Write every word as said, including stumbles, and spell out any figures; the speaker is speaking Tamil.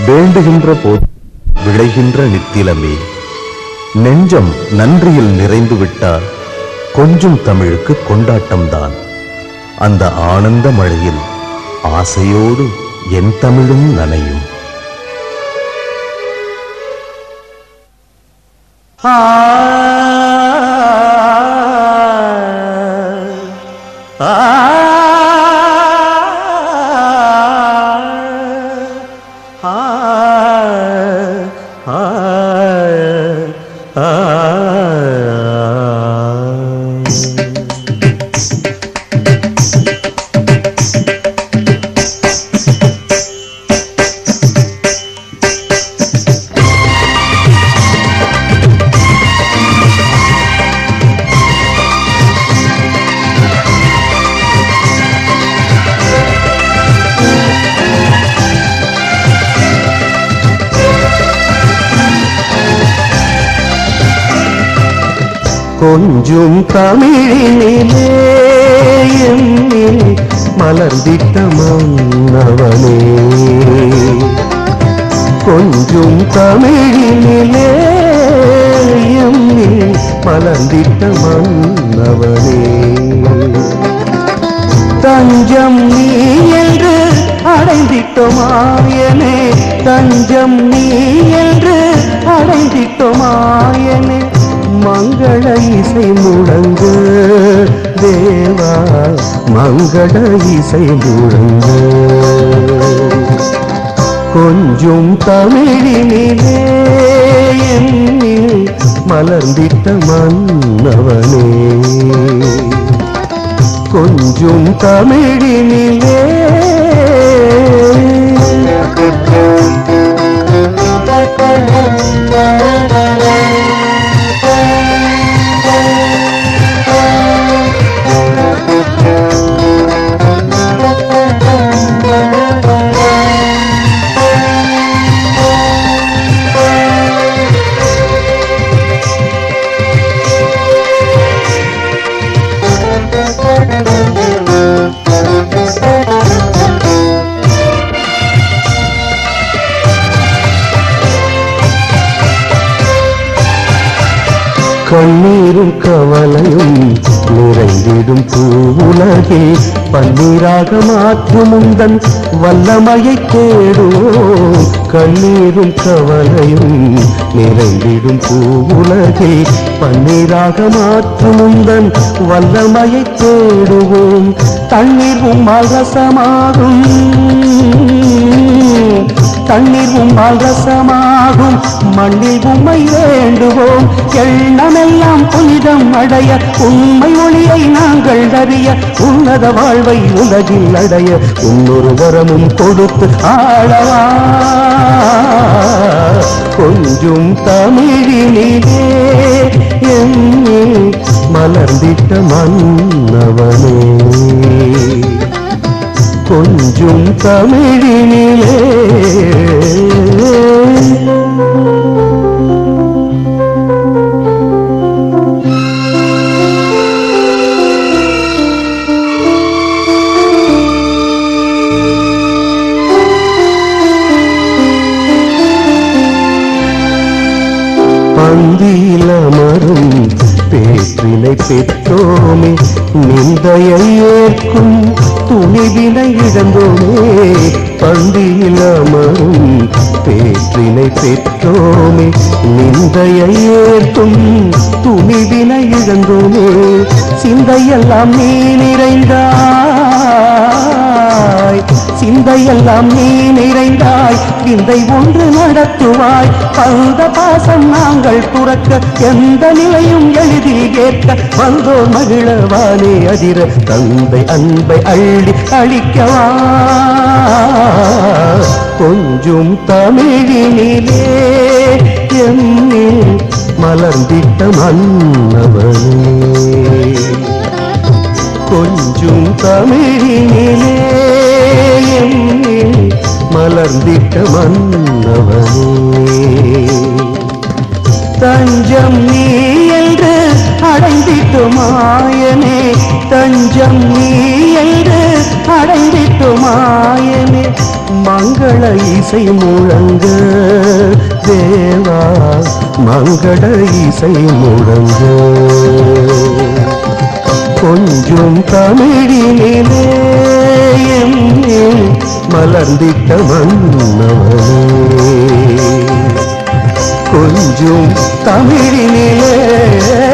வேண்டுகின்ற போது விளைகின்ற நித்திலமே, நெஞ்சம் நன்றியில் நிறைந்து விட்டால் கொஞ்சம் தமிழுக்கு கொண்டாட்டம்தான். அந்த ஆனந்த மழையில் ஆசையோடு என் தமிழும் நனையும். ஆ ஆ கொஞ்சம் தமிழினிலே மலர்ந்திட்ட மன்னவனே, கொஞ்சம் தமிழினிலே மலர்ந்திட்ட மன்னவனே, தஞ்சம் நீ என்று அடைந்திட்டோமாயனே, தஞ்சம் நீ என்று அடைந்திட்டோமாயனே, மங்கள இசை முழங்க தேவா, மங்கள இசை முழங்க. கொஞ்சம் தமிழினிலே மலர்ந்திட்ட மன்னவனே, கொஞ்சம் தமிழினிலே கண்ணீரும் கவலையும் நிறைந்திடும் பூவுலகில் பன்னீராக மாற்றும் உந்தன் வல்லமையை தேடுவோம். கண்ணீரும் கவலையும் நிறைந்திடும் பூவுலகில் பன்னீராக மாற்றும் உந்தன் வல்லமையை தேடுவோம். தண்ணீர் உம்மால் ரசமாகும், தண்ணீர் உம்மால் ரசமாகும், மண்ணில் உம்மை வேண்டுவோம். எண்ணமெல்லாம் புனிதம் அடைய உண்மை ஒளியை நாங்கள் அறிய, உன்னத வாழ்வை உலகில் அடைய உன்னொரு வரமும் கொடுத்து ஆளவா. கொஞ்சம் தமிழினிலே மலர்ந்திட்ட மன்னவனே, கொஞ்சம் தமிழினிலே பந்தியிலமரும் பேற்றினை பெற்றோமே, நிந்தையை ஏற்கும் துணிவினை இழந்தோமே. பந்தியிலமரும் பேற்றினை பெற்றோமே, நிந்தையை ஏற்கும் துணிவினை இழந்தோமே. சிந்தையெல்லாம் நீ நிறைந்தாய், சிந்தையெல்லாம் நீ நிறைந்தாய், விந்தை ஒன்று நடத்துவாய். அந்த பாசம் நாங்கள் துறக்க எந்த நிலையும் எளிதில் ஏற்க வந்தோர் மகிழவானே அதிர தந்தை அன்பை அள்ளி அளிக்கவா. கொஞ்சம் தமிழினிலே மலர்ந்திட்ட மன்னவனே, கொஞ்சம் தமிழினிலே மலர்ந்திட்ட மன்னவனே. தஞ்சம் நீ என்று அடைந்திட்டுமாயனே, தஞ்சம் நீ என்று அடைந்திட்டுமாயனே, மங்கள இசை முழங்க தேவா மங்கள இசை முழங்க கொஞ்சம் தமிழினிலே மலர்ந்திட்ட மன்னவனே கொஞ்சம் தமிழினிலே